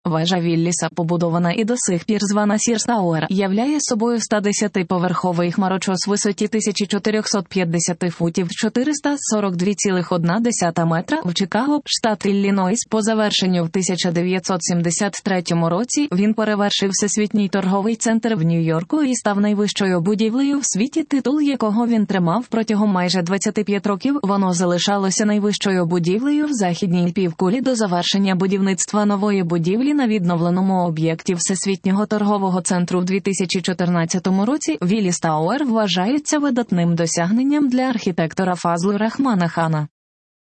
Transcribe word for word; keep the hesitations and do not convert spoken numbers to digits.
Вежа Вілліса, побудована і до сих пір звана Сірс Тауер, являє собою сто десятиповерховий хмарочос висоті тисяча чотириста п'ятдесят футів чотириста сорок два цілих одна десята метра в Чикаго, штат Іллінойс. По завершенню в тисяча дев'ятсот сімдесят третьому році він перевершив Всесвітній торговий центр в Нью-Йорку і став найвищою будівлею в світі, титул якого він тримав протягом майже двадцяти п'яти років. Воно залишалося найвищою будівлею в західній півкулі до завершення будівництва нової будівлі на відновленому об'єкті Всесвітнього торгового центру в дві тисячі чотирнадцятому році. Вілліс Тауер вважається видатним досягненням для архітектора Фазлу Рахмана Хана.